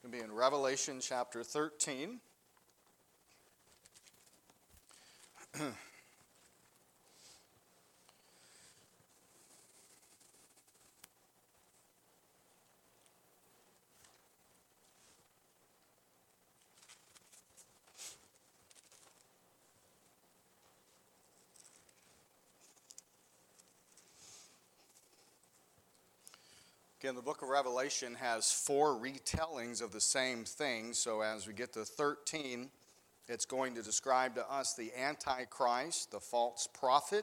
Going to be in Revelation chapter 13. Again, the book of Revelation has 4 retellings of the same thing. So as we get to 13, it's going to describe to us the Antichrist, the false prophet.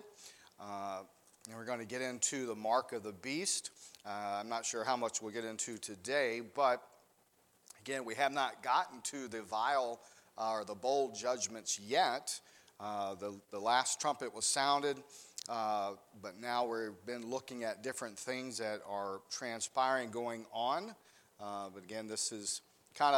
And we're going to get into the mark of the beast. I'm not sure how much we'll get into today, but again, we have not gotten to the vial or the bowl judgments yet. The last trumpet was sounded. But now we've been looking at different things that are transpiring, going on. But again, this is kind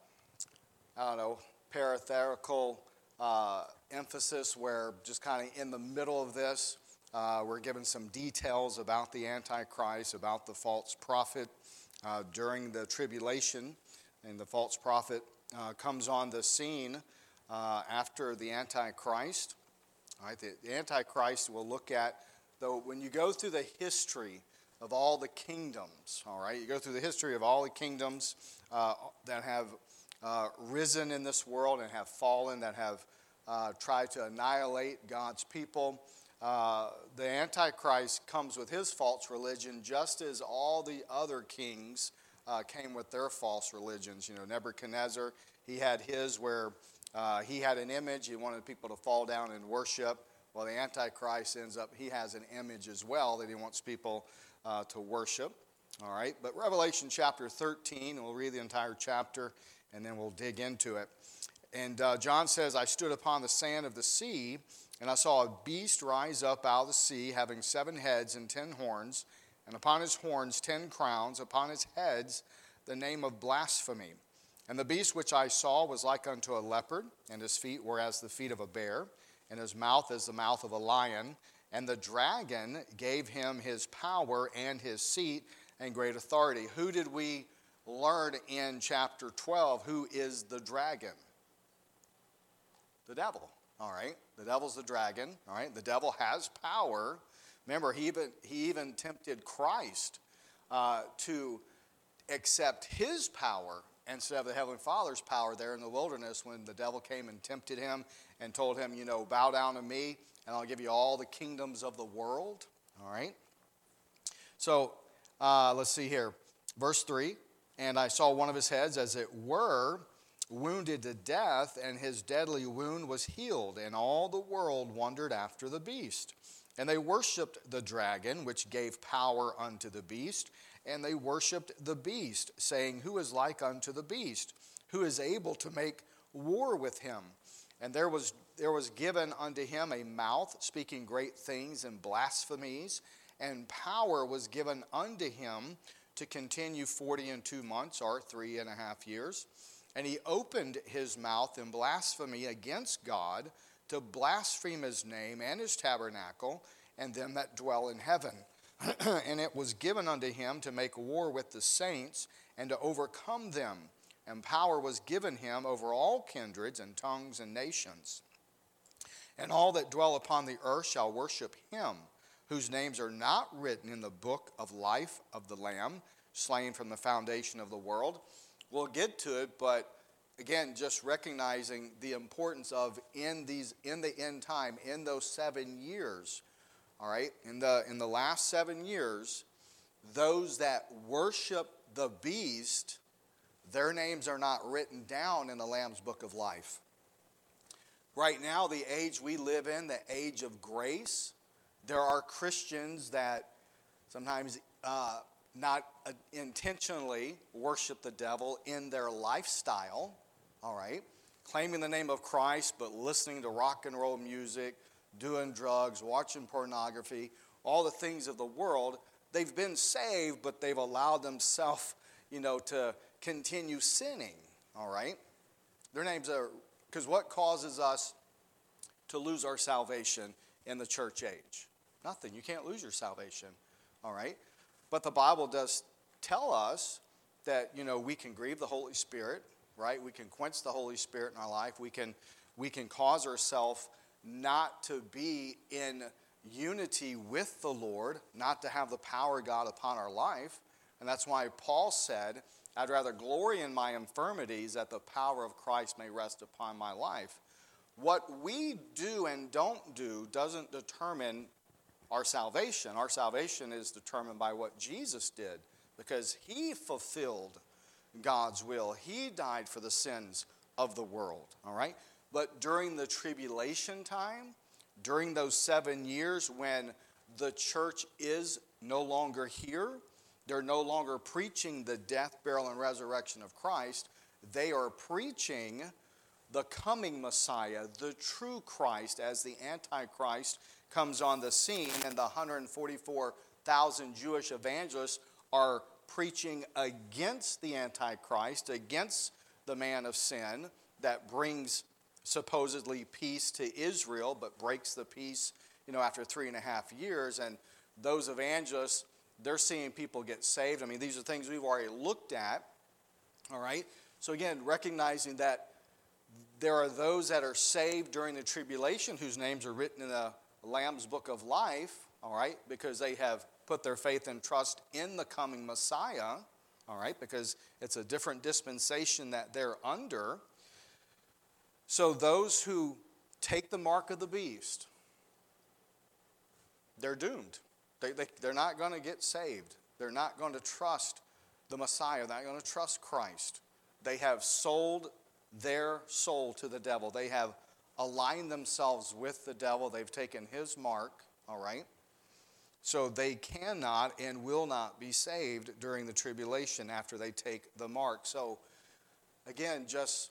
of, parenthetical emphasis where just kind of in the middle of this, we're given some details about the Antichrist, about the false prophet during the tribulation. And the false prophet comes on the scene after the Antichrist. All right, the Antichrist we'll look at, though, when you go through the history of all the kingdoms, all right, you go through the history of all the kingdoms that have risen in this world and have fallen, that have tried to annihilate God's people. The Antichrist comes with his false religion just as all the other kings came with their false religions. Nebuchadnezzar, he had his where he had an image. He wanted people to fall down and worship. Well, the Antichrist he has an image as well that he wants people to worship. All right, but Revelation chapter 13, we'll read the entire chapter, and then we'll dig into it. And John says, I stood upon the sand of the sea, and I saw a beast rise up out of the sea, having 7 heads and 10 horns, and upon his horns 10 crowns, upon his heads the name of blasphemy. And the beast which I saw was like unto a leopard, and his feet were as the feet of a bear, and his mouth as the mouth of a lion. And the dragon gave him his power and his seat and great authority. Who did we learn in chapter 12? Who is the dragon? The devil. All right, the devil's the dragon. All right, the devil has power. Remember, he even tempted Christ to accept his power instead of the Heavenly Father's power there in the wilderness when the devil came and tempted him and told him, bow down to me and I'll give you all the kingdoms of the world. All right. So let's see here. Verse 3, and I saw one of his heads as it were wounded to death, and his deadly wound was healed, and all the world wondered after the beast. And they worshipped the dragon, which gave power unto the beast, and they worshipped the beast, saying, Who is like unto the beast? Who is able to make war with him? And there was given unto him a mouth, speaking great things and blasphemies, and power was given unto him to continue 42 months, or 3.5 years. And he opened his mouth in blasphemy against God, to blaspheme his name and his tabernacle, and them that dwell in heaven. And it was given unto him to make war with the saints, and to overcome them. And power was given him over all kindreds and tongues and nations. And all that dwell upon the earth shall worship him, whose names are not written in the book of life of the Lamb, slain from the foundation of the world. We'll get to it, but again, just recognizing the importance of in the end time, in those 7 years, all right, in the last 7 years, those that worship the beast, their names are not written down in the Lamb's book of life. Right now, the age we live in, the age of grace, there are Christians that sometimes not intentionally worship the devil in their lifestyle, all right, claiming the name of Christ but listening to rock and roll music, doing drugs, watching pornography, all the things of the world. They've been saved, but they've allowed themselves, to continue sinning, all right? Their names are, because what causes us to lose our salvation in the church age? Nothing. You can't lose your salvation, all right? But the Bible does tell us that, we can grieve the Holy Spirit, right? We can quench the Holy Spirit in our life. We can cause ourselves not to be in unity with the Lord, not to have the power of God upon our life. And that's why Paul said, I'd rather glory in my infirmities that the power of Christ may rest upon my life. What we do and don't do doesn't determine our salvation. Our salvation is determined by what Jesus did, because he fulfilled God's will. He died for the sins of the world, all right? But during the tribulation time, during those 7 years when the church is no longer here, they're no longer preaching the death, burial, and resurrection of Christ. They are preaching the coming Messiah, the true Christ, as the Antichrist comes on the scene, and the 144,000 Jewish evangelists are preaching against the Antichrist, against the man of sin that brings supposedly peace to Israel, but breaks the peace, after 3.5 years. And those evangelists, they're seeing people get saved. I mean, these are things we've already looked at, all right? So again, recognizing that there are those that are saved during the tribulation whose names are written in the Lamb's Book of Life, all right, because they have put their faith and trust in the coming Messiah, all right, because it's a different dispensation that they're under. So those who take the mark of the beast, they're doomed. They're not going to get saved. They're not going to trust the Messiah. They're not going to trust Christ. They have sold their soul to the devil. They have aligned themselves with the devil. They've taken his mark, all right? So they cannot and will not be saved during the tribulation after they take the mark. So again, just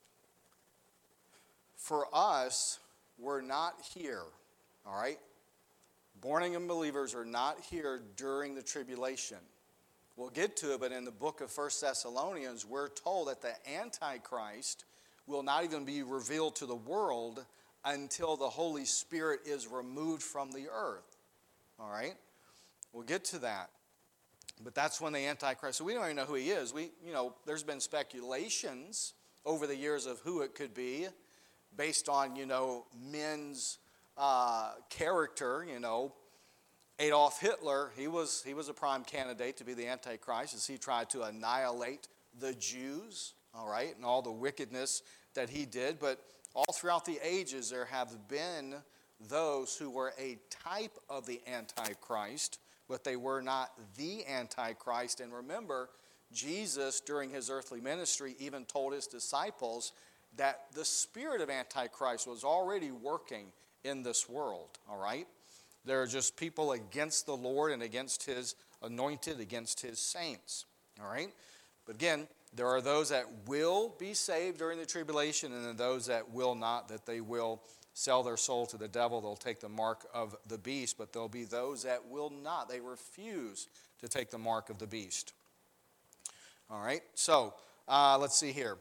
for us, we're not here, all right? Born-again believers are not here during the tribulation. We'll get to it, but in the book of 1 Thessalonians, we're told that the Antichrist will not even be revealed to the world until the Holy Spirit is removed from the earth. All right? We'll get to that. But that's when the Antichrist, so we don't even know who he is. There's been speculations over the years of who it could be based on, men's character, Adolf Hitler, he was a prime candidate to be the Antichrist as he tried to annihilate the Jews, all right, and all the wickedness that he did. But all throughout the ages, there have been those who were a type of the Antichrist, but they were not the Antichrist. And remember, Jesus, during his earthly ministry, even told his disciples that the spirit of Antichrist was already working in this world, all right? There are just people against the Lord and against his anointed, against his saints, all right? But again, there are those that will be saved during the tribulation, and then those that will not, that they will sell their soul to the devil. They'll take the mark of the beast, but there'll be those that will not. They refuse to take the mark of the beast. All right, so let's see here.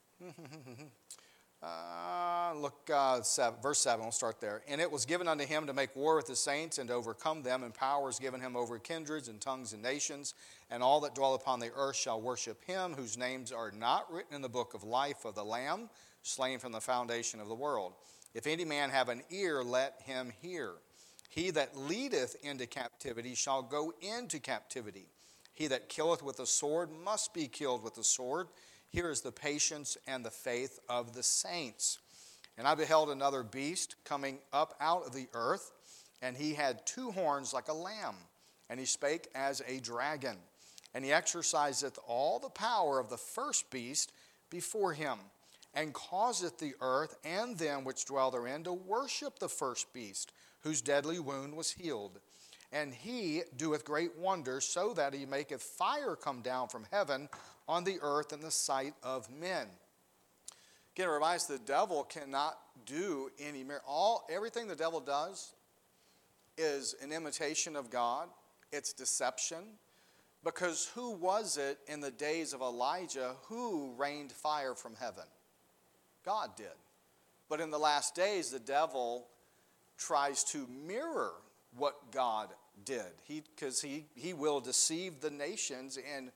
Verse 7, we'll start there. And it was given unto him to make war with the saints and to overcome them, and power is given him over kindreds and tongues and nations, and all that dwell upon the earth shall worship him, whose names are not written in the book of life of the Lamb, slain from the foundation of the world. If any man have an ear, let him hear. He that leadeth into captivity shall go into captivity. He that killeth with the sword must be killed with the sword. Here is the patience and the faith of the saints. And I beheld another beast coming up out of the earth, and he had 2 horns like a lamb, and he spake as a dragon. And he exerciseth all the power of the first beast before him, and causeth the earth and them which dwell therein to worship the first beast, whose deadly wound was healed. And he doeth great wonders, so that he maketh fire come down from heaven on the earth in the sight of men. Again, it reminds us the devil cannot do any miracle. Everything the devil does is an imitation of God. It's deception. Because who was it in the days of Elijah who rained fire from heaven? God did. But in the last days, the devil tries to mirror what God did. Because he will deceive the nations, and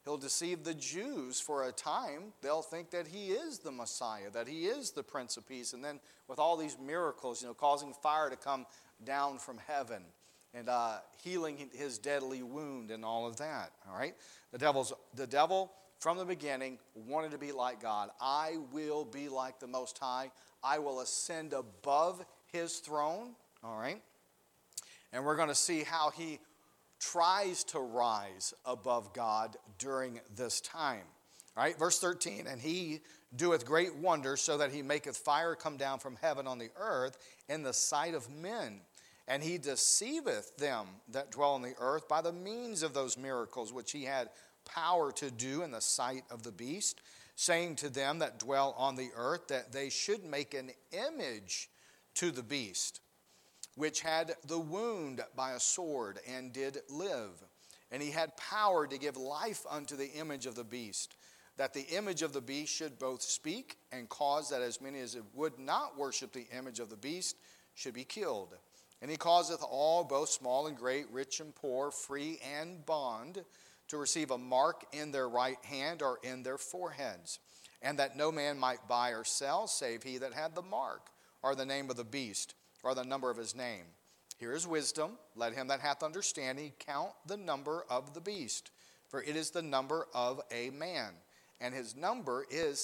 He'll deceive the Jews for a time. They'll think that he is the Messiah, that he is the Prince of Peace. And then with all these miracles, causing fire to come down from heaven and healing his deadly wound and all of that. All right? The devil from the beginning wanted to be like God. I will be like the Most High. I will ascend above his throne. All right? And we're going to see how he tries to rise above God during this time. All right, verse 13, and he doeth great wonders, so that he maketh fire come down from heaven on the earth in the sight of men. And he deceiveth them that dwell on the earth by the means of those miracles which he had power to do in the sight of the beast, saying to them that dwell on the earth that they should make an image to the beast, which had the wound by a sword and did live. And he had power to give life unto the image of the beast, that the image of the beast should both speak and cause that as many as would not worship the image of the beast should be killed. And he causeth all, both small and great, rich and poor, free and bond, to receive a mark in their right hand or in their foreheads, and that no man might buy or sell, save he that had the mark, or the name of the beast, or the number of his name. Here is wisdom. Let him that hath understanding count the number of the beast, for it is the number of a man, and his number is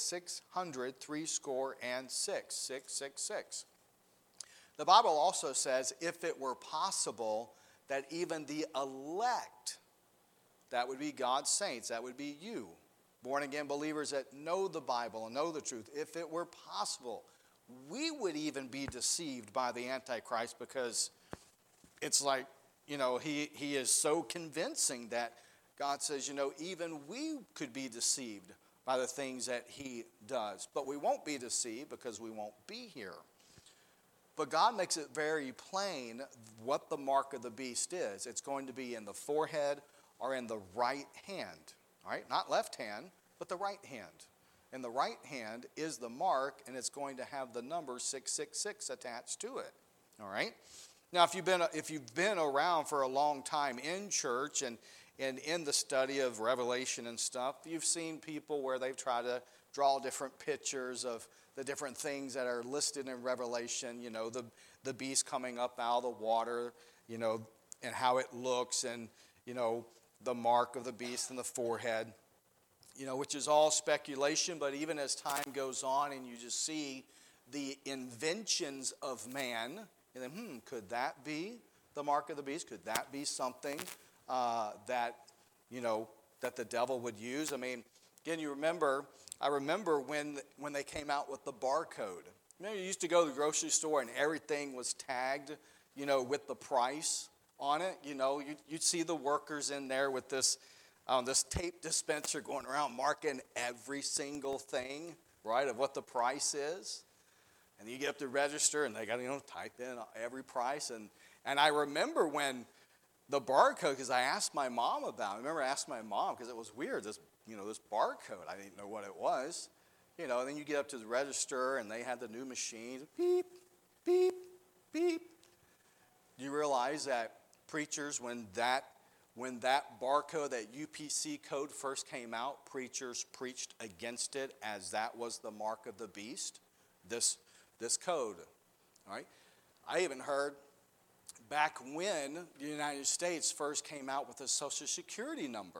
666, 666. The Bible also says, if it were possible, that even the elect, that would be God's saints, that would be you, born-again believers that know the Bible and know the truth, if it were possible, we would even be deceived by the Antichrist, because it's like, he is so convincing that God says, even we could be deceived by the things that he does. But we won't be deceived because we won't be here. But God makes it very plain what the mark of the beast is. It's going to be in the forehead or in the right hand. All right? Not left hand, but the right hand. And the right hand is the mark, and it's going to have the number 666 attached to it. All right? Now, if you've been around for a long time in church and in the study of Revelation and stuff, you've seen people where they've tried to draw different pictures of the different things that are listed in Revelation. The beast coming up out of the water, and how it looks, and the mark of the beast in the forehead. Which is all speculation, but even as time goes on and you just see the inventions of man, and then, could that be the mark of the beast? Could that be something that the devil would use? I mean, again, I remember when they came out with the barcode. You used to go to the grocery store and everything was tagged, with the price on it. You'd see the workers in there with this tape dispenser going around marking every single thing, right, of what the price is. And you get up to register and they got to, type in every price. And I remember when the barcode, because I asked my mom about it. I remember asking my mom because it was weird, this barcode. I didn't know what it was. And then you get up to the register and they had the new machines. Beep, beep, beep. Do you realize that preachers, when that barcode, that UPC code first came out, preachers preached against it as that was the mark of the beast, this code. All right? I even heard back when the United States first came out with a Social Security number.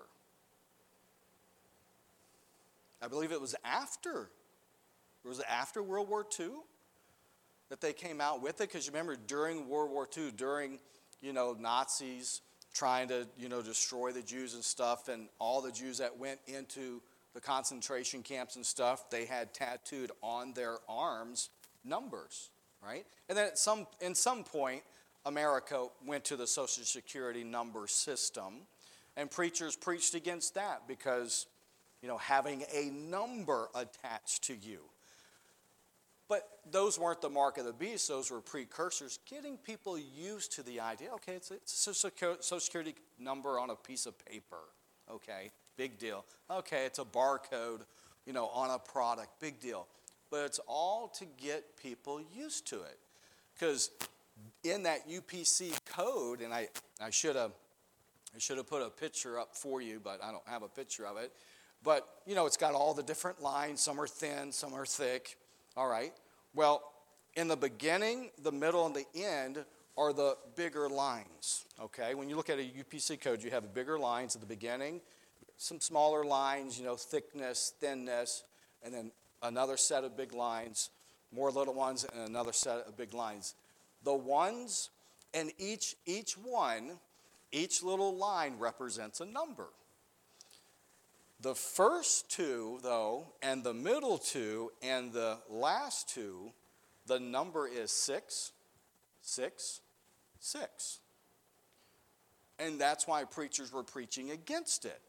I believe it was after World War II that they came out with it, because you remember during World War II, during Nazis trying to, destroy the Jews and stuff, and all the Jews that went into the concentration camps and stuff, they had tattooed on their arms numbers, right? And then in some point, America went to the Social Security number system, and preachers preached against that because, having a number attached to you. But those weren't the mark of the beast. Those were precursors, getting people used to the idea. Okay, it's a Social Security number on a piece of paper. Okay, big deal. Okay, it's a barcode, on a product. Big deal. But it's all to get people used to it. Because in that UPC code, and I should have I should have put a picture up for you, but I don't have a picture of it. But, it's got all the different lines. Some are thin, some are thick. All right. Well, in the beginning, the middle, and the end are the bigger lines. Okay. When you look at a UPC code, you have bigger lines at the beginning, some smaller lines, thickness, thinness, and then another set of big lines, more little ones, and another set of big lines. The ones, and each little line represents a number. The first two, though, and the middle two, and the last two, the number is 6, 6, 6. And that's why preachers were preaching against it.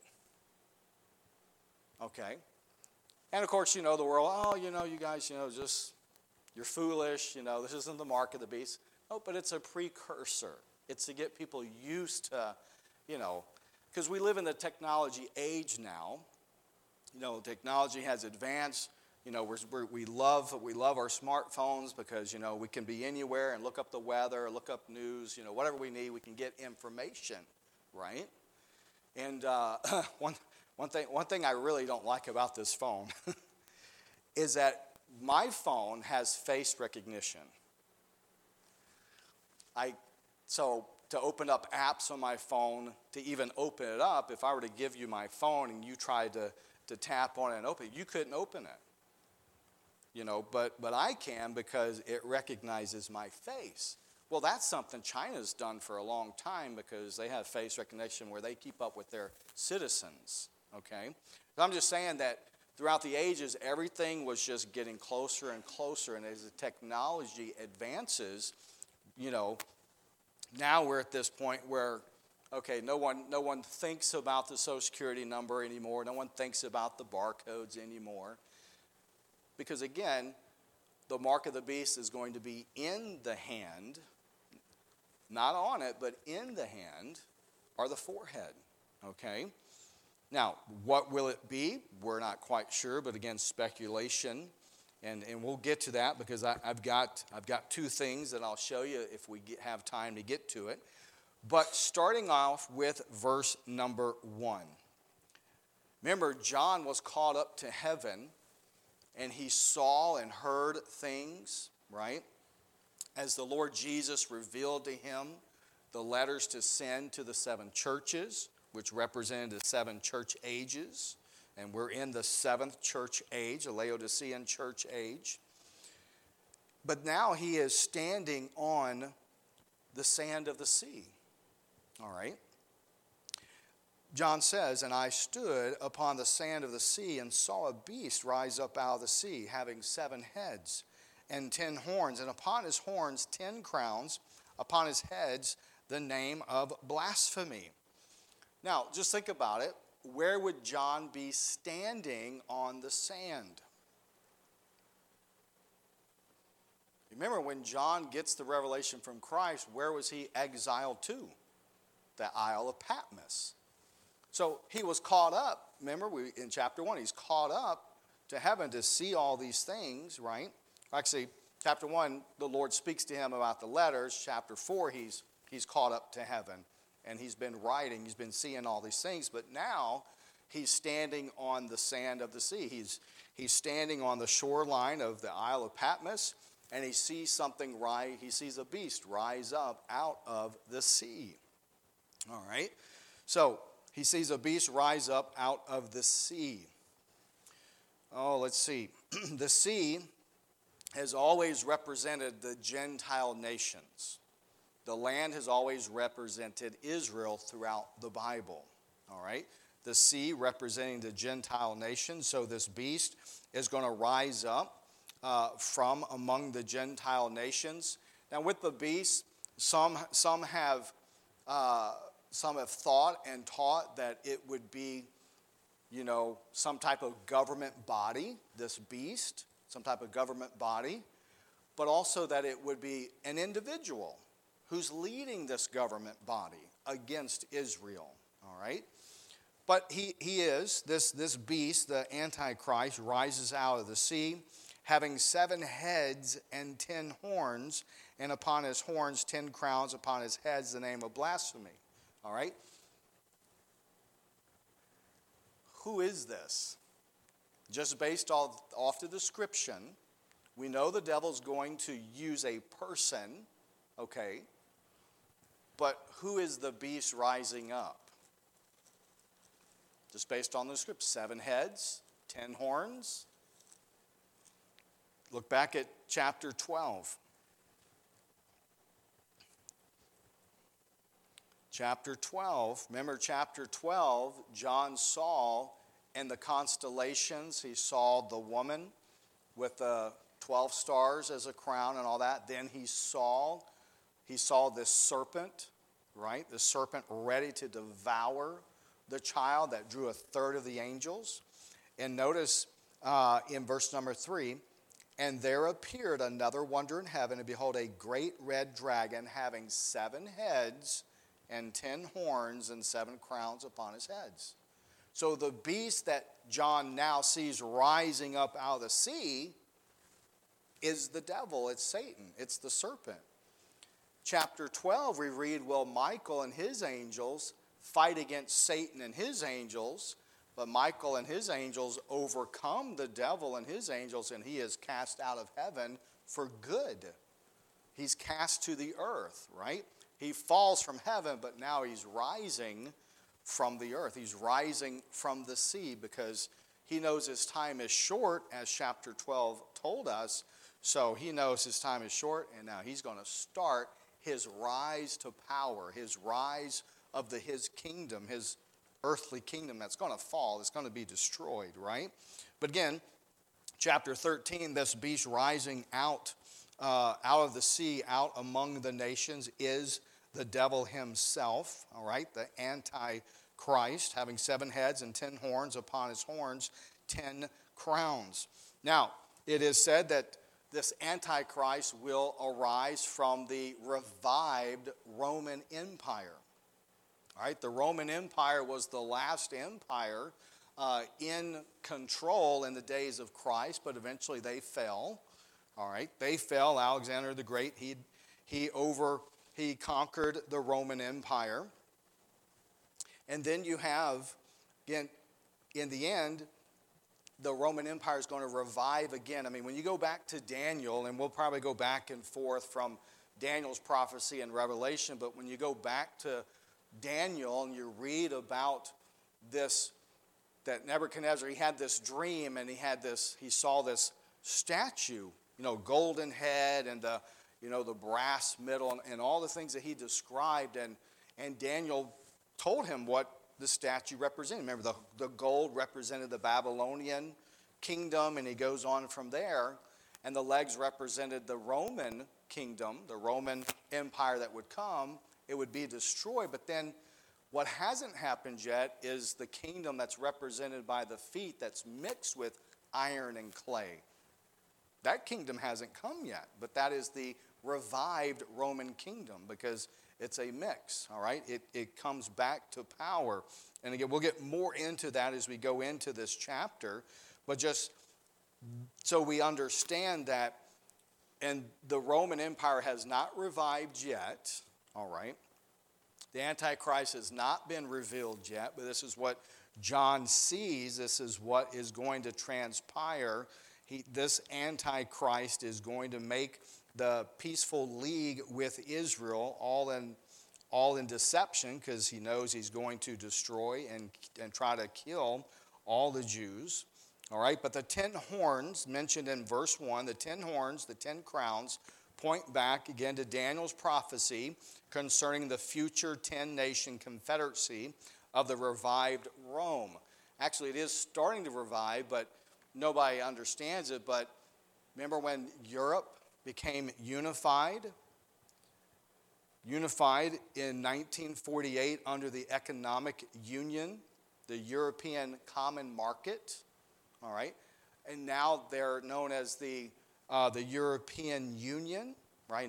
Okay? And of course, the world, you guys, just, you're foolish, this isn't the mark of the beast. Oh, but it's a precursor. It's to get people used to, because we live in the technology age now. Technology has advanced. We love our smartphones because, we can be anywhere and look up the weather, look up news, whatever we need, we can get information, right? And one thing I really don't like about this phone is that my phone has face recognition. So to open up apps on my phone, to even open it up, if I were to give you my phone and you tried to tap on it and open it, you couldn't open it. But I can because it recognizes my face. Well, that's something China's done for a long time because they have face recognition where they keep up with their citizens, okay? So I'm just saying that throughout the ages, everything was just getting closer and closer, and as the technology advances, now we're at this point where, okay, no one thinks about the Social Security number anymore. No one thinks about the barcodes anymore. Because again, the mark of the beast is going to be in the hand, not on it, but in the hand, or the forehead, okay? Now, what will it be? We're not quite sure, but again, speculation. And we'll get to that because I've got two things that I'll show you if we have time to get to it. But starting off with verse number 1. Remember, John was caught up to heaven, and he saw and heard things, right? As the Lord Jesus revealed to him the letters to send to the 7 churches, which represented the 7 church ages. And we're in the 7th church age, a Laodicean church age. But now he is standing on the sand of the sea. All right? John says, "And I stood upon the sand of the sea and saw a beast rise up out of the sea, having 7 heads and 10 horns, and upon his horns 10 crowns, upon his heads the name of blasphemy." Now, just think about it. Where would John be standing on the sand? Remember, when John gets the revelation from Christ, where was he exiled to? The Isle of Patmos. So he was caught up. Remember, in chapter 1, he's caught up to heaven to see all these things, right? Actually, chapter 1, the Lord speaks to him about the letters. Chapter 4, he's caught up to heaven. And he's been writing, he's been seeing all these things. But now he's standing on the sand of the sea. He's standing on the shoreline of the Isle of Patmos, and he sees he sees a beast rise up out of the sea. All right? So he sees a beast rise up out of the sea. Oh, let's see. The sea has always represented the Gentile nations. The land has always represented Israel throughout the Bible, all right? The sea representing the Gentile nations. So this beast is going to rise up from among the Gentile nations. Now with the beast, some have thought and taught that it would be, some type of government body, this beast, some type of government body, but also that it would be an individual who's leading this government body against Israel, all right? But he is, this beast, the Antichrist, rises out of the sea, having 7 heads and 10 horns, and upon his horns 10 crowns, upon his heads the name of blasphemy, all right? who is this? Just based off the description, we know the devil's going to use a person, okay? But who is the beast rising up? Just based on the script, 7 heads, 10 horns. Look back at chapter 12. Chapter 12, remember chapter 12, John saw in the constellations, he saw the woman with the 12 stars as a crown and all that. Then he saw this serpent, right? The serpent ready to devour the child that drew 1/3 of the angels. And notice in verse number 3, and there appeared another wonder in heaven, and behold, a great red dragon having 7 heads and 10 horns and 7 crowns upon his heads. So the beast that John now sees rising up out of the sea is the devil, it's Satan, it's the serpent. Chapter 12, we read, well, Michael and his angels fight against Satan and his angels, but Michael and his angels overcome the devil and his angels, and he is cast out of heaven for good. He's cast to the earth, right? He falls from heaven, but now he's rising from the earth. He's rising from the sea because he knows his time is short, as chapter 12 told us. So he knows his time is short, and now he's going to start his rise to power, his rise of his kingdom, his earthly kingdom that's going to fall. It's going to be destroyed, right? But again, chapter 13, this beast rising out of the sea, out among the nations, is the devil himself, all right, the Antichrist, having 7 heads and 10 horns, upon his horns 10 crowns. Now, it is said that this Antichrist will arise from the revived Roman Empire. All right, the Roman Empire was the last empire in control in the days of Christ, but eventually they fell. All right, they fell. Alexander the Great, he conquered the Roman Empire. And then you have, again, in the end, the Roman Empire is going to revive again. I mean, when you go back to Daniel, and we'll probably go back and forth from Daniel's prophecy and Revelation, but when you go back to Daniel and you read about this, that Nebuchadnezzar, he had this dream and he saw this statue, golden head and the brass middle and all the things that he described, and Daniel told him what the statue represented. Remember, the gold represented the Babylonian kingdom, and he goes on from there, and the legs represented the Roman kingdom, the Roman Empire that would come. It would be destroyed, but then what hasn't happened yet is the kingdom that's represented by the feet that's mixed with iron and clay. That kingdom hasn't come yet, but that is the revived Roman kingdom because it's a mix, all right? It comes back to power. And again, we'll get more into that as we go into this chapter, but just so we understand that, and the Roman Empire has not revived yet, all right? The Antichrist has not been revealed yet, but this is what John sees. This is what is going to transpire. This Antichrist is going to make the peaceful league with Israel all in deception, because he knows he's going to destroy and try to kill all the Jews. All right, but the 10 horns mentioned in verse 1, the 10 horns, the 10 crowns, point back again to Daniel's prophecy concerning the future 10-nation confederacy of the revived Rome. Actually, it is starting to revive, but nobody understands it. But remember when Europe became unified in 1948 under the Economic Union, the European Common Market, all right? And now they're known as the European Union, right?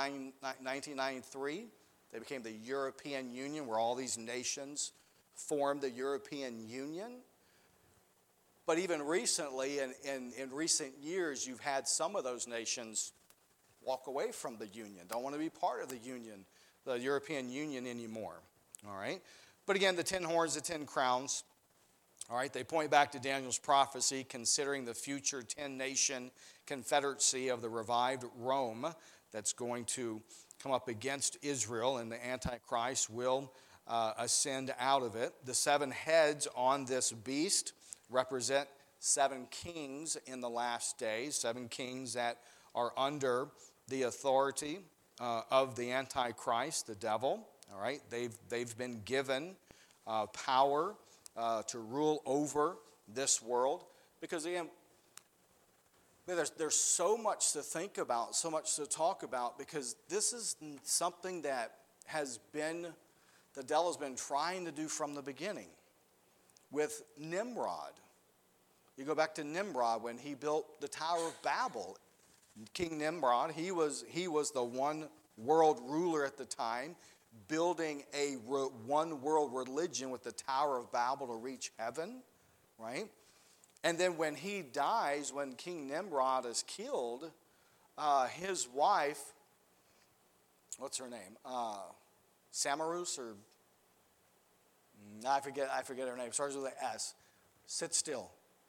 1993, they became the European Union, where all these nations formed the European Union. But even recently, in recent years, you've had some of those nations walk away from the union, don't want to be part of the union, the European Union anymore, all right? But again, the 10 horns, the 10 crowns, All right, they point back to Daniel's prophecy considering the future 10-nation confederacy of the revived Rome that's going to come up against Israel, and the Antichrist will ascend out of it. The 7 heads on this beast represent 7 kings in the last days, 7 kings that are under the authority of the Antichrist, the devil. All right, they've been given power to rule over this world, because again, there's so much to think about, so much to talk about, because this is something that the devil's been trying to do from the beginning with Nimrod. You go back to Nimrod when he built the Tower of Babel. King Nimrod, he was the one world ruler at the time, building a one world religion with the Tower of Babel to reach heaven, right? And then when he dies, when King Nimrod is killed, his wife, what's her name? Samarus, or I forget her name. Starts with an S. Sit still.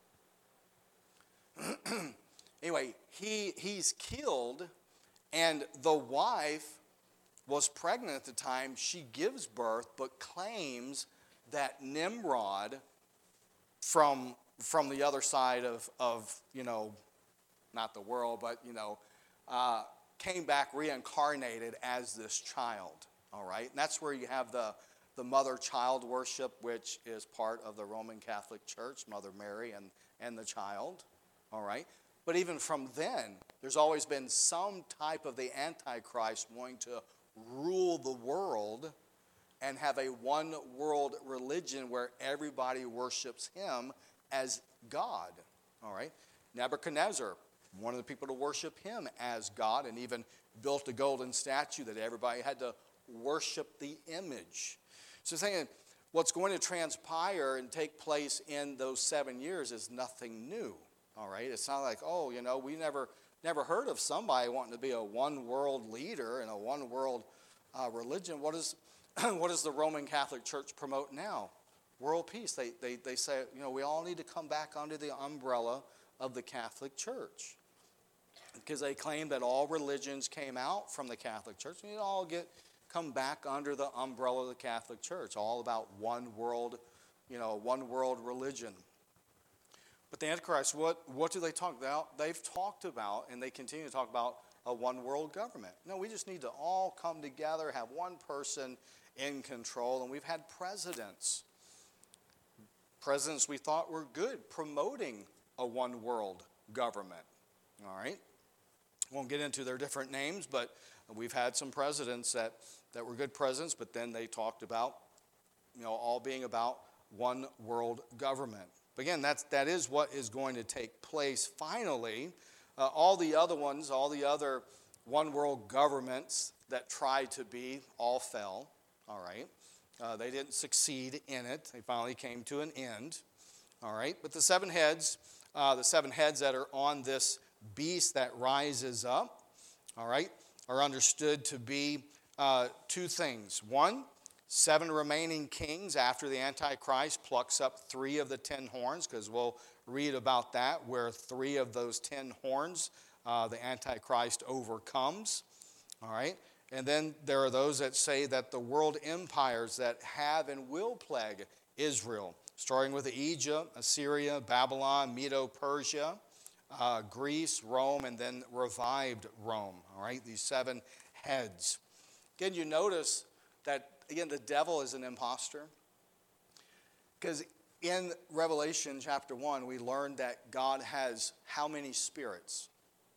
Anyway, he's killed, and the wife was pregnant at the time. She gives birth, but claims that Nimrod from the other side of not the world, but came back reincarnated as this child. All right, and that's where you have the mother-child worship, which is part of the Roman Catholic Church, Mother Mary and the child. All right, but even from then, there's always been some type of the Antichrist wanting to rule the world and have a one world religion where everybody worships him as God. All right, Nebuchadnezzar, one of the people to worship him as God, and even built a golden statue that everybody had to worship the image. So saying what's going to transpire and take place in those 7 years is nothing new. All right, it's not like, we never heard of somebody wanting to be a one world leader and a one world religion. What does the Roman Catholic Church promote now? World peace. They say, we all need to come back under the umbrella of the Catholic Church, because they claim that all religions came out from the Catholic Church, and you all come back under the umbrella of the Catholic Church, all about one world religion. But the Antichrist, what do they talk about? They've talked about, and they continue to talk about, a one world government. No, we just need to all come together, have one person in control. And we've had presidents we thought were good, promoting a one world government. All right? Won't get into their different names, but we've had some presidents that were good presidents, but then they talked about, all being about one world government. But again, that is what is going to take place finally. All the other one world governments that tried to be, all fell. All right. They didn't succeed in it. They finally came to an end. All right. But the 7 heads that are on this beast that rises up, all right, are understood to be 2 things. 1, 7 remaining kings after the Antichrist plucks up 3 of the 10 horns, because we'll read about that, where 3 of those 10 horns the Antichrist overcomes. All right. And then there are those that say that the world empires that have and will plague Israel, starting with Egypt, Assyria, Babylon, Medo-Persia, Greece, Rome, and then revived Rome. All right, these 7 heads. Again, you notice that, again, the devil is an imposter. Because in Revelation chapter 1, we learned that God has how many spirits?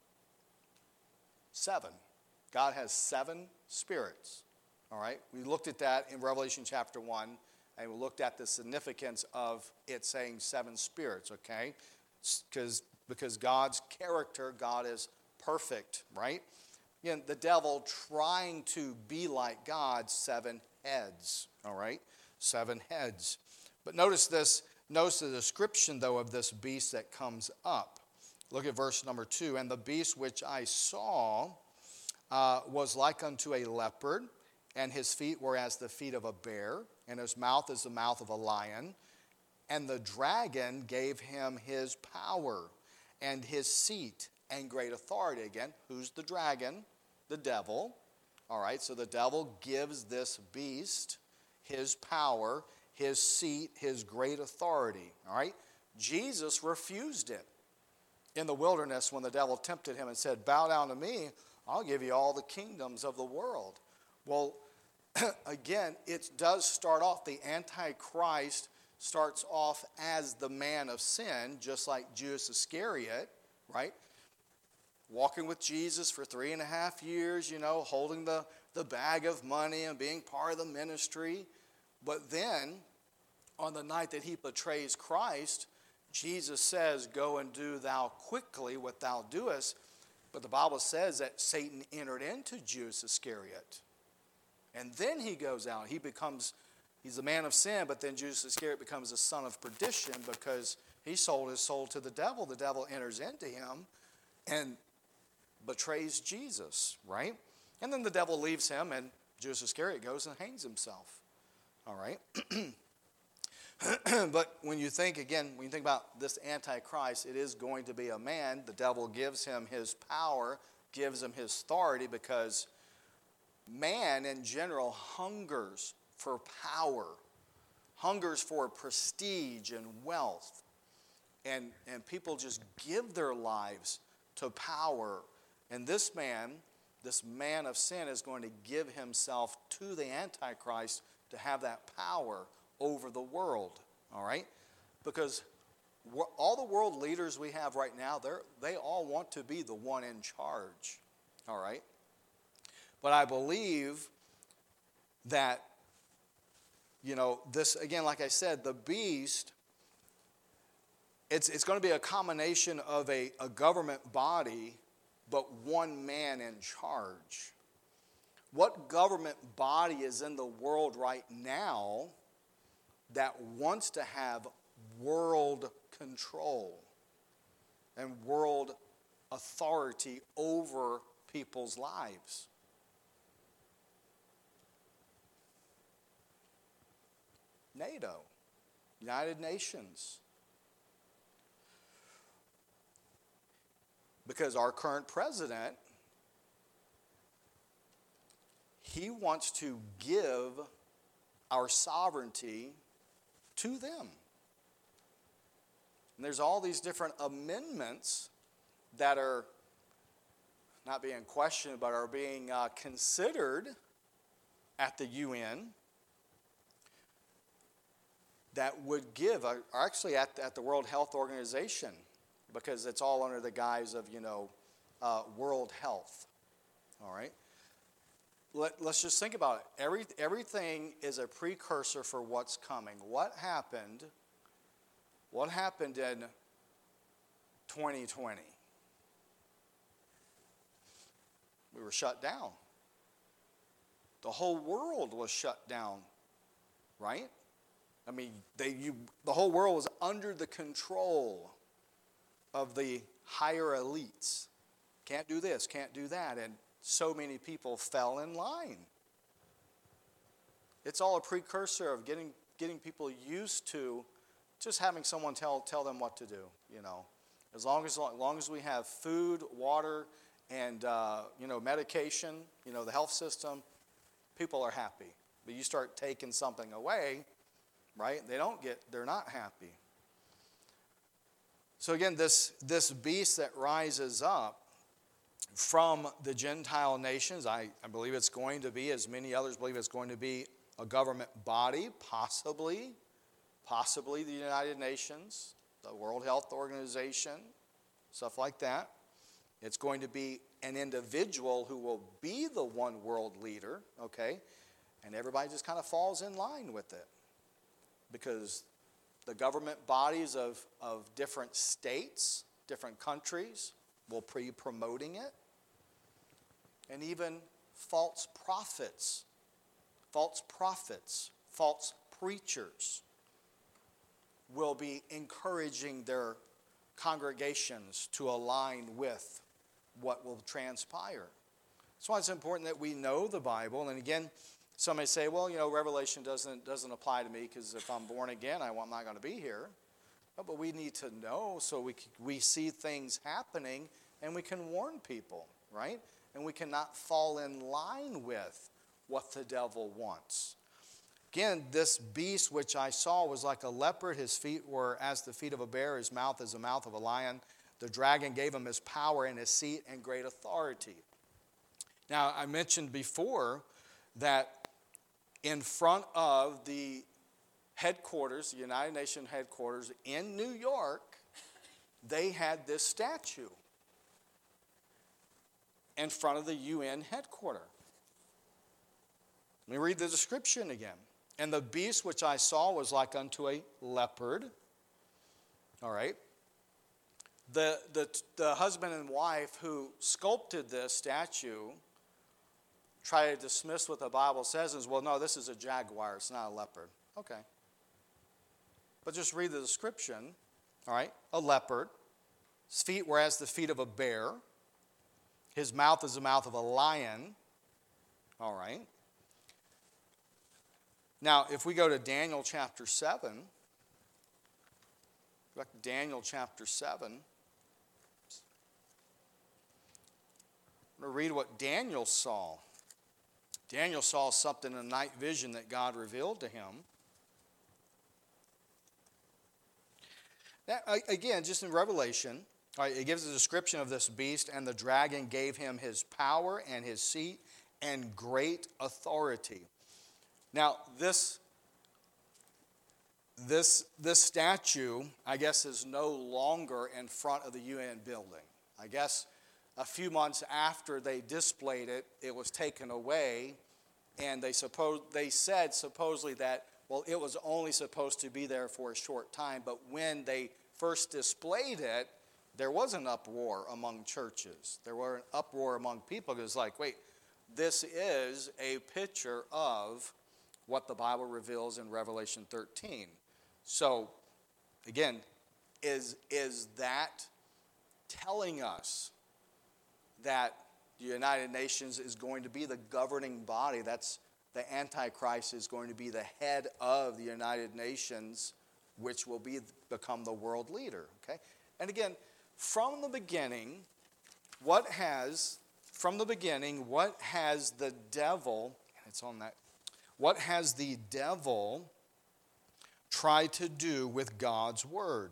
7. God has 7 spirits. All right, we looked at that in Revelation chapter 1, and we looked at the significance of it saying 7 spirits, okay? Because God's character, God is perfect, right? Again, the devil trying to be like God, 7 heads, all right? 7 heads. But notice the description, though, of this beast that comes up. Look at verse number 2. And the beast which I saw was like unto a leopard, and his feet were as the feet of a bear, and his mouth is the mouth of a lion. And the dragon gave him his power and his seat and great authority. Again, who's the dragon? The devil. All right, so the devil gives this beast his power, his seat, his great authority. All right, Jesus refused it in the wilderness when the devil tempted him and said, bow down to me, I'll give you all the kingdoms of the world. Well, again, it does start off, the Antichrist starts off as the man of sin, just like Judas Iscariot, right? Walking with Jesus for 3.5 years, holding the bag of money and being part of the ministry. But then, on the night that he betrays Christ, Jesus says, go and do thou quickly what thou doest. But the Bible says that Satan entered into Judas Iscariot. And then he goes out. He's a man of sin, but then Judas Iscariot becomes a son of perdition because he sold his soul to the devil. The devil enters into him and betrays Jesus, right? And then the devil leaves him, and Judas Iscariot goes and hangs himself. All right? But when you think about this Antichrist, it is going to be a man. The devil gives him his power, gives him his authority, because man in general hungers for power, hungers for prestige and wealth. And people just give their lives to power. And this man of sin, is going to give himself to the Antichrist to have that power over the world, all right? Because all the world leaders we have right now, they all want to be the one in charge, all right? But I believe that, this, again, like I said, the beast, it's going to be a combination of a government body, but one man in charge. What government body is in the world right now that wants to have world control and world authority over people's lives? NATO, United Nations. Because our current president, he wants to give our sovereignty to them. And there's all these different amendments that are not being questioned, but are being considered at the UN that would give, actually at the World Health Organization, because it's all under the guise of, world health. All right? Let's just think about it. Everything is a precursor for what's coming. What happened in 2020? We were shut down. The whole world was shut down, right? I mean, the whole world was under the control of the higher elites. Can't do this, can't do that. And so many people fell in line. It's all a precursor of getting people used to just having someone tell them what to do, As long as we have food, water, and medication, the health system, people are happy. But you start taking something away, right? They're not happy. So again, this beast that rises up from the Gentile nations, I believe it's going to be, as many others believe it's going to be, a government body, possibly the United Nations, the World Health Organization, stuff like that. It's going to be an individual who will be the one world leader, okay? And everybody just kind of falls in line with it. Because the government bodies of different states, different countries, will be promoting it. And even false prophets, false preachers will be encouraging their congregations to align with what will transpire. That's why it's important that we know the Bible. And again, Some may say, well, Revelation doesn't apply to me because if I'm born again, I'm not going to be here. But we need to know so we see things happening and we can warn people, right? And we cannot fall in line with what the devil wants. Again, this beast which I saw was like a leopard. His feet were as the feet of a bear. His mouth as the mouth of a lion. The dragon gave him his power and his seat and great authority. Now, I mentioned before that in front of the headquarters, the United Nations headquarters in New York, they had this statue in front of the UN headquarters. Let me read the description again. And the beast which I saw was like unto a leopard. All right. The husband and wife who sculpted this statue try to dismiss what the Bible says is, well, no, this is a jaguar. It's not a leopard. Okay. But just read the description. All right. A leopard. His feet were as the feet of a bear. His mouth is the mouth of a lion. All right. Now, if we go to Daniel chapter 7, back to Daniel chapter 7, I'm going to read what Daniel saw. Daniel saw something in a night vision that God revealed to him. Now, again, just in Revelation, right, it gives a description of this beast, and the dragon gave him his power and his seat and great authority. Now, this statue, I guess, is no longer in front of the UN building. I guess a few months after they displayed it, it was taken away, and they said supposedly that, well, it was only supposed to be there for a short time, but when they first displayed it, there was an uproar among churches. There was an uproar among people. It was like, wait, this is a picture of what the Bible reveals in Revelation 13. So, again, is that telling us that the United Nations is going to be the governing body? That's the Antichrist is going to be the head of the United Nations, which will become the world leader. Okay? And again, from the beginning, what has the devil, and it's on that, what has the devil tried to do with God's word?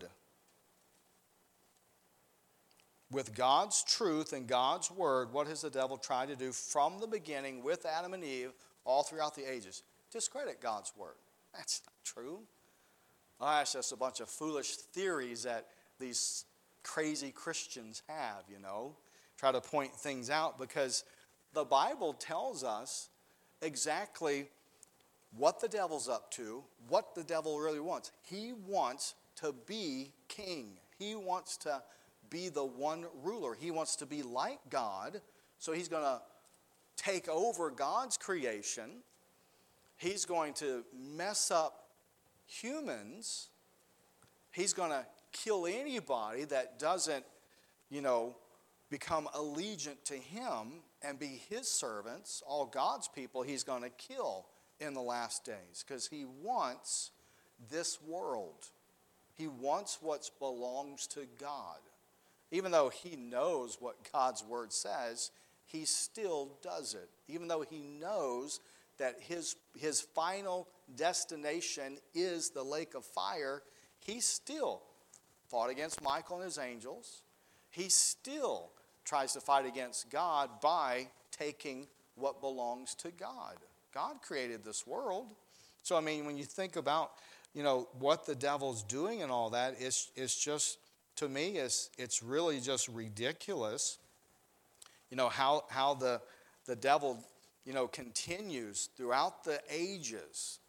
With God's truth and God's word, what has the devil tried to do from the beginning with Adam and Eve all throughout the ages? Discredit God's word. That's not true. Oh, that's just a bunch of foolish theories that these crazy Christians have, Try to point things out because the Bible tells us exactly what the devil's up to, what the devil really wants. He wants to be king. He wants to be the one ruler. He wants to be like God, so he's going to take over God's creation. He's going to mess up humans. He's going to kill anybody that doesn't, become allegiant to him and be his servants. All God's people he's going to kill in the last days because he wants this world. He wants what belongs to God. Even though he knows what God's word says, he still does it. Even though he knows that his final destination is the lake of fire, he still fought against Michael and his angels. He still tries to fight against God by taking what belongs to God. God created this world. So, when you think about, what the devil's doing and all that, it's just, to me, it's really just ridiculous, how the devil, continues throughout the ages,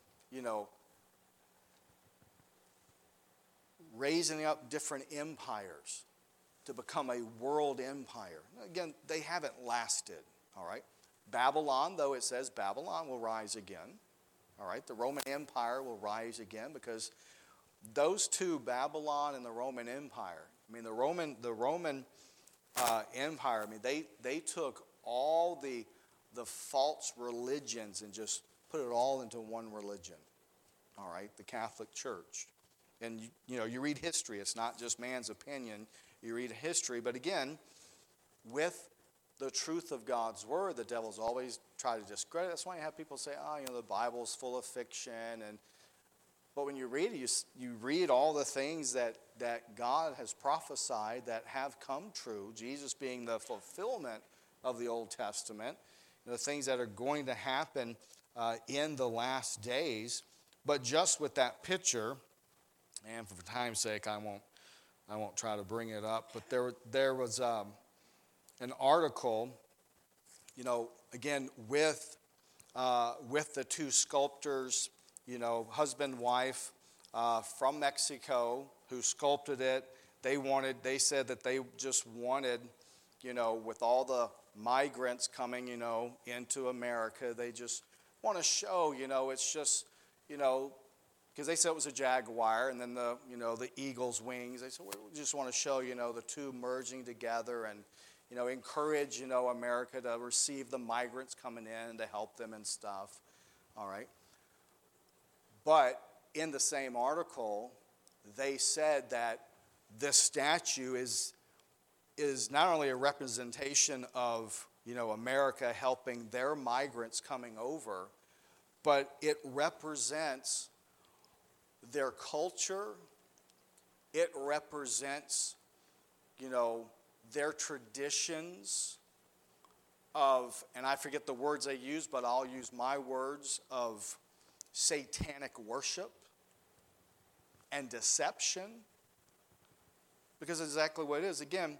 raising up different empires to become a world empire. Again, they haven't lasted, all right? Babylon, though it says Babylon will rise again, all right? The Roman Empire will rise again because those two, Babylon and the Roman Empire, the Roman Empire, they took all the the false religions and just put it all into one religion. All right, the Catholic Church. And you read history. It's not just man's opinion. You read history. But again, with the truth of God's word, the devil's always try to discredit. That's why you have people say, the Bible's full of fiction. But when you read it, you read all the things that God has prophesied that have come true, Jesus being the fulfillment of the Old Testament, the things that are going to happen in the last days. But just with that picture, and for time's sake, I won't try to bring it up, but there was an article, again, with the two sculptors, husband, wife, from Mexico who sculpted it. They said that they just wanted, with all the migrants coming, into America, they just want to show, it's just, because they said it was a jaguar, and then the eagle's wings. They said, we just want to show, the two merging together and, encourage, America to receive the migrants coming in to help them and stuff. All right. But in the same article, they said that this statue is not only a representation of, America helping their migrants coming over, but it represents their culture. It represents, their traditions of, and I forget the words they use, but I'll use my words, of satanic worship and deception. Because it's exactly what it is. Again,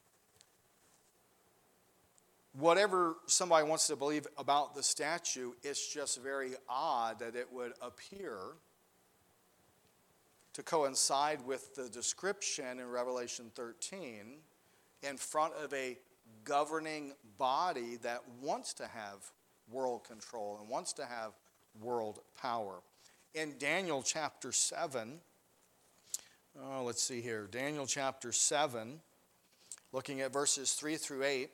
whatever somebody wants to believe about the statue, it's just very odd that it would appear to coincide with the description in Revelation 13 in front of a governing body that wants to have world control and wants to have world power. In Daniel chapter 7, let's see here, Daniel chapter 7, looking at verses 3 through 8.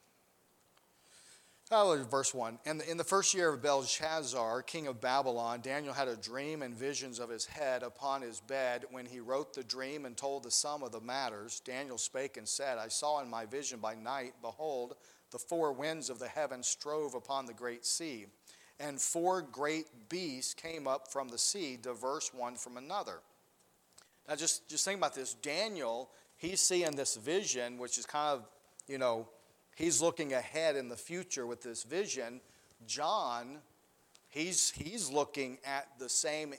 Verse 1. And in the first year of Belshazzar, king of Babylon, Daniel had a dream and visions of his head upon his bed. When he wrote the dream and told the sum of the matters, Daniel spake and said, I saw in my vision by night, behold, the four winds of the heaven strove upon the great sea. And four great beasts came up from the sea, diverse one from another. Now just think about this. Daniel, he's seeing this vision, which is kind of, he's looking ahead in the future with this vision. John, he's looking at the same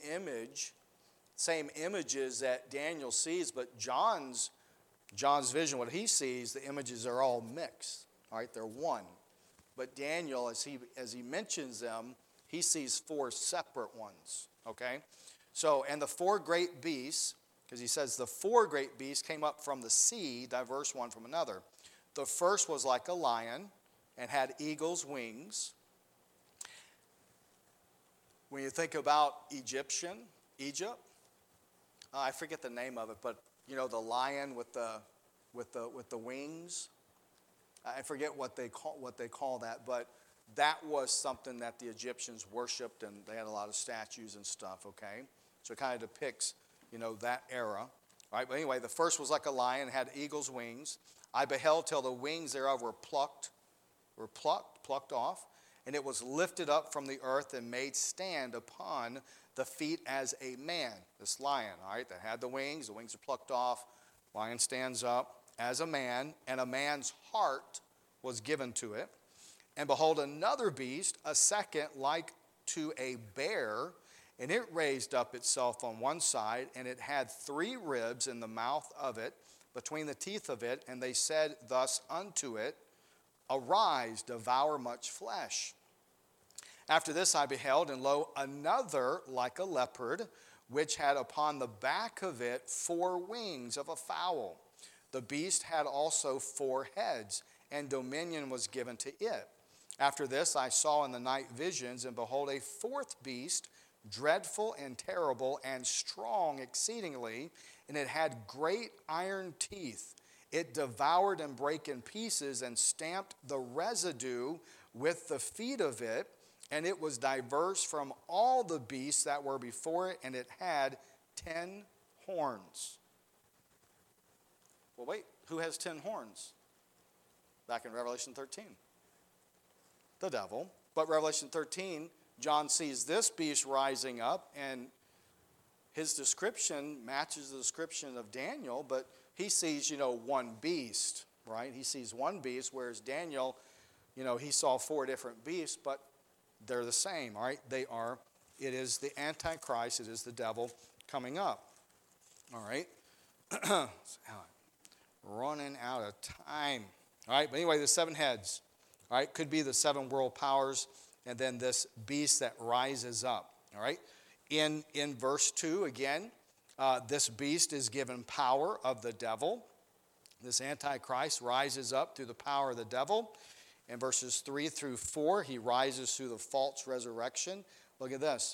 images that Daniel sees, but John's vision, what he sees, the images are all mixed. All right, they're one. But Daniel, as he mentions them, he sees four separate ones. Okay? So, and the four great beasts, because he says the four great beasts came up from the sea, diverse one from another. The first was like a lion and had eagle's wings. When you think about Egypt, I forget the name of it, but the lion with the wings. I forget what they call that, but that was something that the Egyptians worshipped, and they had a lot of statues and stuff. Okay, so it kind of depicts that era. All right, but anyway, the first was like a lion, had eagle's wings. I beheld till the wings thereof were plucked off, and it was lifted up from the earth and made stand upon the feet as a man. This lion, all right, that had the wings are plucked off. Lion stands up as a man, and a man's heart was given to it. And behold, another beast, a second, like to a bear, and it raised up itself on one side, and it had 3 ribs in the mouth of it, between the teeth of it, and they said thus unto it, Arise, devour much flesh. After this I beheld, and lo, another like a leopard, which had upon the back of it 4 wings of a fowl. The beast had also 4 heads, and dominion was given to it. After this I saw in the night visions, and behold, a 4th beast, dreadful and terrible and strong exceedingly, and it had great iron teeth. It devoured and brake in pieces and stamped the residue with the feet of it, and it was diverse from all the beasts that were before it, and it had 10 horns. Well, wait, who has 10 horns? Back in Revelation 13. The devil. But Revelation 13, John sees this beast rising up, and his description matches the description of Daniel, but he sees, one beast, right? He sees one beast, whereas Daniel, he saw 4 different beasts, but they're the same, all right? It is the Antichrist, it is the devil coming up, all right? Running out of time. All right, but anyway, the 7 heads, all right, could be the 7 world powers, and then this beast that rises up, all right? In verse 2, again, this beast is given power of the devil. This Antichrist rises up through the power of the devil. In verses 3 through 4, he rises through the false resurrection. Look at this.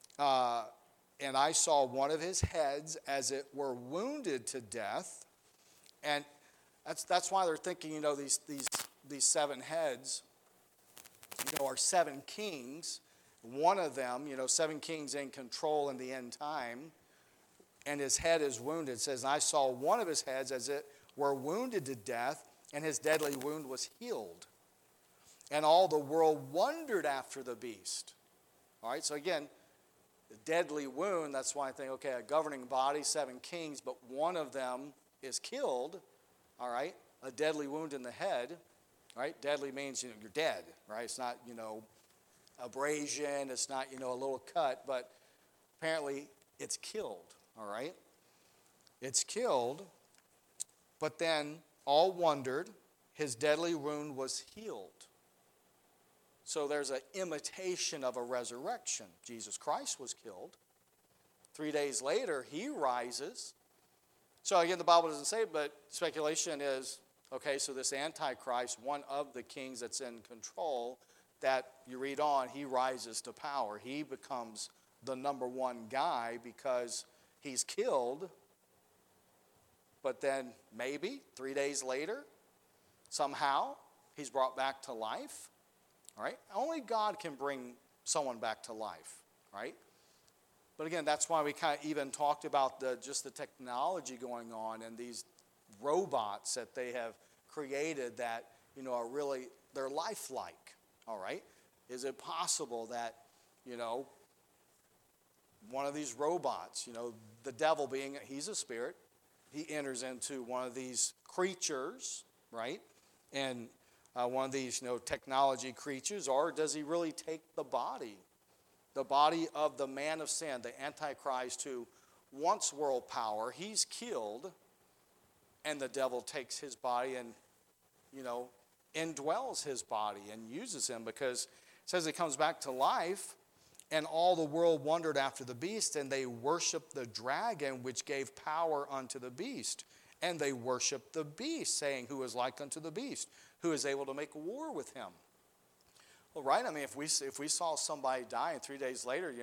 And I saw one of his heads as it were wounded to death. And that's why they're thinking, these 7 heads, are 7 kings. One of them, 7 kings in control in the end time, and his head is wounded. It says, I saw one of his heads as it were wounded to death, and his deadly wound was healed. And all the world wondered after the beast. All right, so again, the deadly wound, that's why I think, okay, a governing body, 7 kings, but one of them is killed, all right? A deadly wound in the head, right? Deadly means, you're dead, right? It's not, abrasion, it's not, a little cut, but apparently it's killed, all right? It's killed, but then all wondered, his deadly wound was healed. So there's an imitation of a resurrection. Jesus Christ was killed. 3 days later, he rises. So again, the Bible doesn't say, but speculation is, okay, so this Antichrist, one of the kings that's in control, that you read on, he rises to power. He becomes the number one guy because he's killed. But then maybe 3 days later, somehow, he's brought back to life. All right? Only God can bring someone back to life, right? But again, that's why we kind of even talked about just the technology going on and these robots that they have created that, are really, they're lifelike, all right? Is it possible that, one of these robots, the devil being, he's a spirit, he enters into one of these creatures, right? And one of these, technology creatures, or does he really take the body of the man of sin, the Antichrist who wants world power? He's killed, and the devil takes his body and, indwells his body and uses him, because it says he comes back to life, and all the world wondered after the beast, and they worshiped the dragon, which gave power unto the beast. And they worshiped the beast, saying, who is like unto the beast, who is able to make war with him. Well, right, I mean, if we saw somebody die and 3 days later,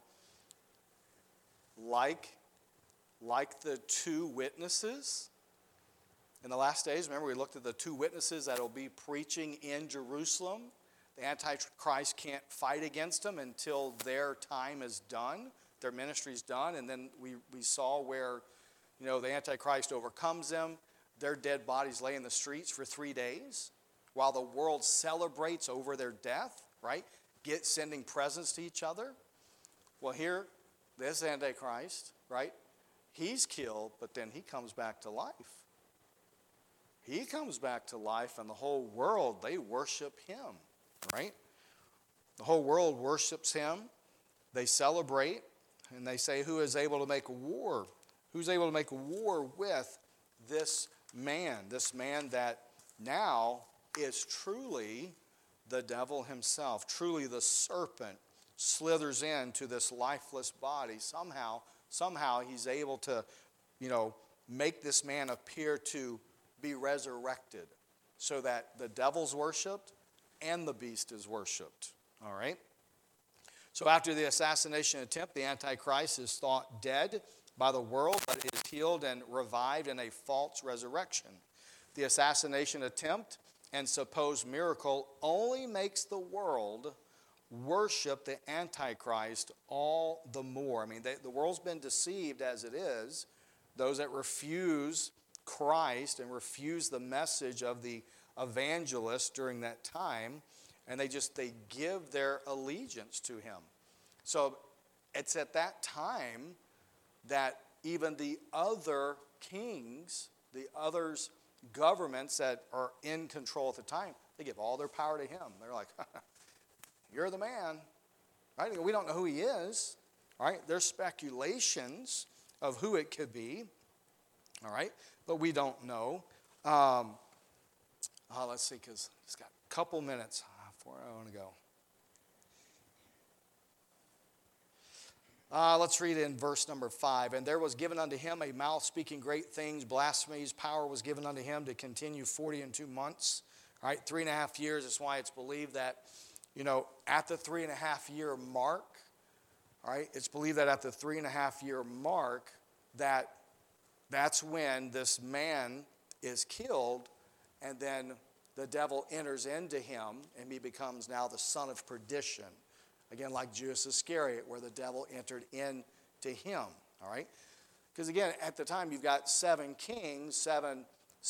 like the 2 witnesses in the last days, remember we looked at the 2 witnesses that will be preaching in Jerusalem. The Antichrist can't fight against them until their time is done, their ministry is done. And then we saw where, the Antichrist overcomes them. Their dead bodies lay in the streets for 3 days while the world celebrates over their death, right? Sending presents to each other. Well, here, this Antichrist, right? He's killed, but then he comes back to life. He comes back to life, and the whole world, they worship him, right? The whole world worships him. They celebrate, and they say, who is able to make war? Who's able to make war with this man that now is truly the devil himself, truly the serpent slithers into this lifeless body. Somehow he's able to, make this man appear to be resurrected so that the devil's worshipped and the beast is worshipped. All right? So after the assassination attempt, the Antichrist is thought dead by the world, but is healed and revived in a false resurrection. The assassination attempt and supposed miracle only makes the world worship the Antichrist all the more. I mean, the world's been deceived as it is. Those that refuse Christ and refuse the message of the evangelist during that time, and they give their allegiance to him. So it's at that time that even the other kings, the others governments that are in control at the time, they give all their power to him. They're like, you're the man, right? We don't know who he is, all right? There's speculations of who it could be, all right? But we don't know. Let's see, because it's got a couple minutes before I want to go. Let's read in verse number 5. And there was given unto him a mouth speaking great things, blasphemies. Power was given unto him to continue 42 months. All right, 3.5 years. That's why it's believed that, at the 3.5 year mark, all right, it's believed that at the 3.5 year mark, that's when this man is killed, and then the devil enters into him, and he becomes now the son of perdition. Again, like Judas Iscariot, where the devil entered into him, all right? Because again, at the time, you've got 7 kings, seven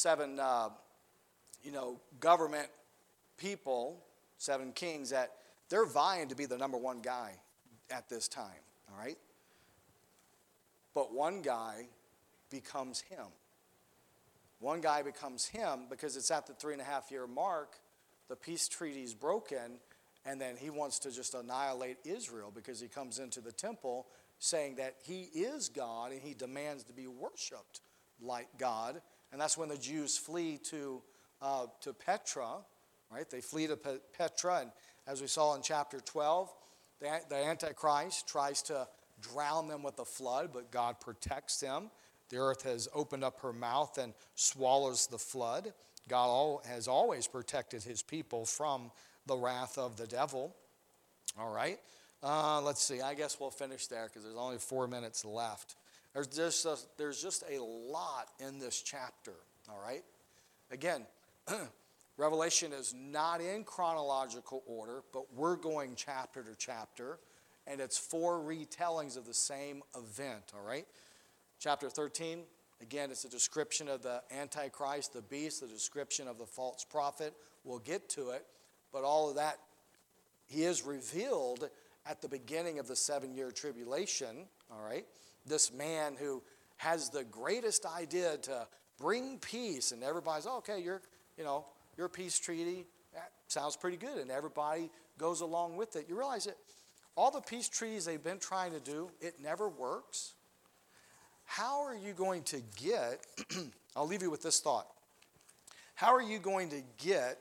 government people, 7 kings that they're vying to be the number one guy at this time, all right? But one guy becomes him. One guy becomes him because it's at the 3.5 year mark, the peace treaty is broken, and then he wants to just annihilate Israel because he comes into the temple saying that he is God and he demands to be worshipped like God. And that's when the Jews flee to Petra, right? They flee to Petra, and as we saw in chapter 12, the Antichrist tries to drown them with a flood, but God protects them. The earth has opened up her mouth and swallows the flood. God has always protected his people from the wrath of the devil. All right. Let's see. I guess we'll finish there because there's only 4 minutes left. There's just a lot in this chapter. All right. Again, Revelation is not in chronological order, but we're going chapter to chapter, and it's 4 retellings of the same event. All right. Chapter 13, again, it's a description of the Antichrist, the beast, the description of the false prophet. We'll get to it. But all of that, he is revealed at the beginning of the 7-year tribulation, all right? This man who has the greatest idea to bring peace, and everybody's, okay, your peace treaty, that sounds pretty good, and everybody goes along with it. You realize that all the peace treaties they've been trying to do, it never works. How are you going to get, I'll leave you with this thought. How are you going to get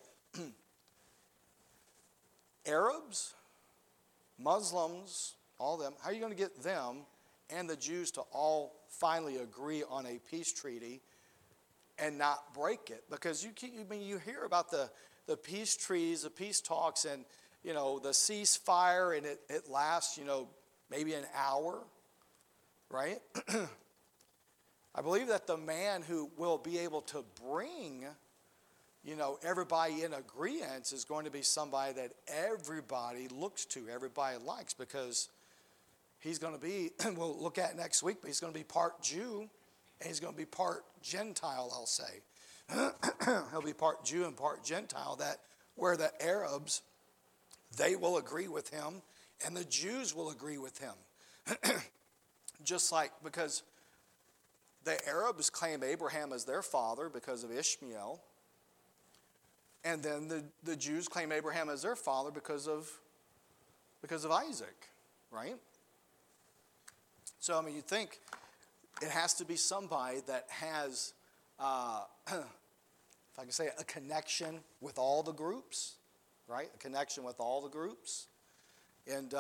Arabs, Muslims, all of them, how are you going to get them and the Jews to all finally agree on a peace treaty and not break it? Because you hear about the peace treaties, the peace talks, and the ceasefire, and it lasts maybe an hour, right? I believe that the man who will be able to bring everybody in agreement is going to be somebody that everybody looks to, everybody likes, because he's going to be, we'll look at next week, but he's going to be part Jew and he's going to be part Gentile, I'll say. He'll be part Jew and part Gentile, where the Arabs, they will agree with him and the Jews will agree with him. Just like, because the Arabs claim Abraham as their father because of Ishmael. And then the Jews claim Abraham as their father because of Isaac, right? So, you think it has to be somebody that has, if I can say, a connection with all the groups, right? A connection with all the groups. And,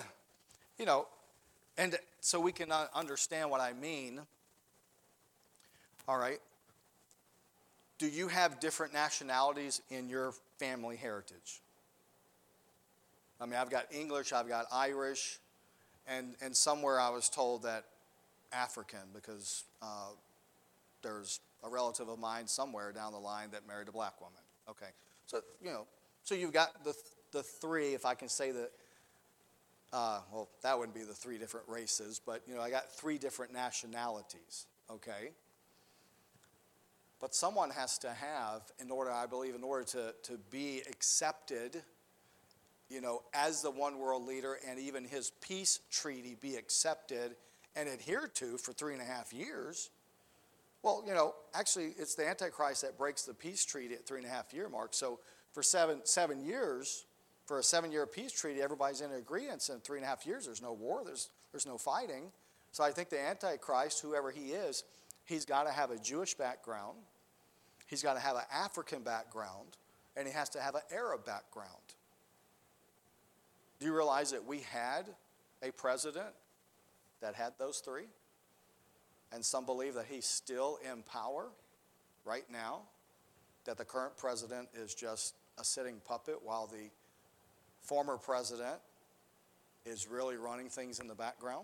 and so we can understand what I mean. All right. Do you have different nationalities in your family heritage? I've got English, I've got Irish, and somewhere I was told that African, because there's a relative of mine somewhere down the line that married a black woman. Okay, so so you've got the three, if I can say that. Well, that wouldn't be the three different races, but I got three different nationalities. Okay, but someone has to have, I believe, in order to be accepted, as the one world leader, and even his peace treaty be accepted and adhered to for 3.5 years. Well, actually, it's the Antichrist that breaks the peace treaty at 3.5 year mark. So for seven years, for a 7-year peace treaty, everybody's in agreement. In 3.5 years, there's no war, there's no fighting. So I think the Antichrist, whoever he is, he's got to have a Jewish background, he's got to have an African background, and he has to have an Arab background. Do you realize that we had a president that had those three? And some believe that he's still in power right now, that the current president is just a sitting puppet while the former president is really running things in the background.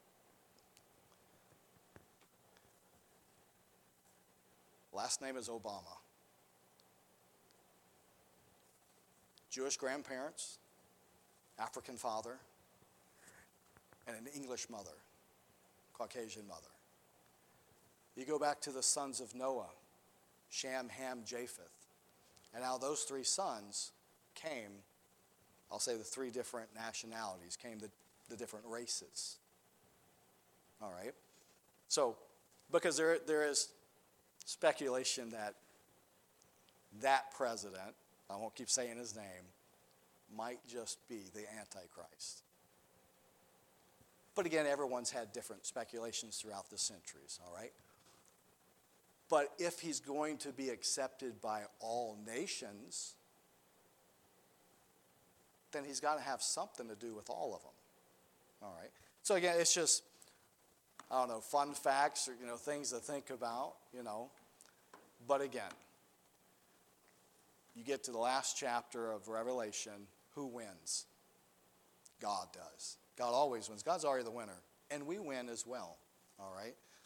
Last name is Obama. Jewish grandparents, African father, and an English mother, Caucasian mother. You go back to the sons of Noah, Shem, Ham, Japheth. And out of those three sons came, I'll say the three different nationalities, came the different races. All right? So, because there is speculation that president, I won't keep saying his name, might just be the Antichrist. But again, everyone's had different speculations throughout the centuries, all right? But if he's going to be accepted by all nations, then he's got to have something to do with all of them, all right? So again, it's just, I don't know, fun facts or, things to think about, But again, you get to the last chapter of Revelation, who wins? God does. God always wins. God's already the winner. And we win as well, all right?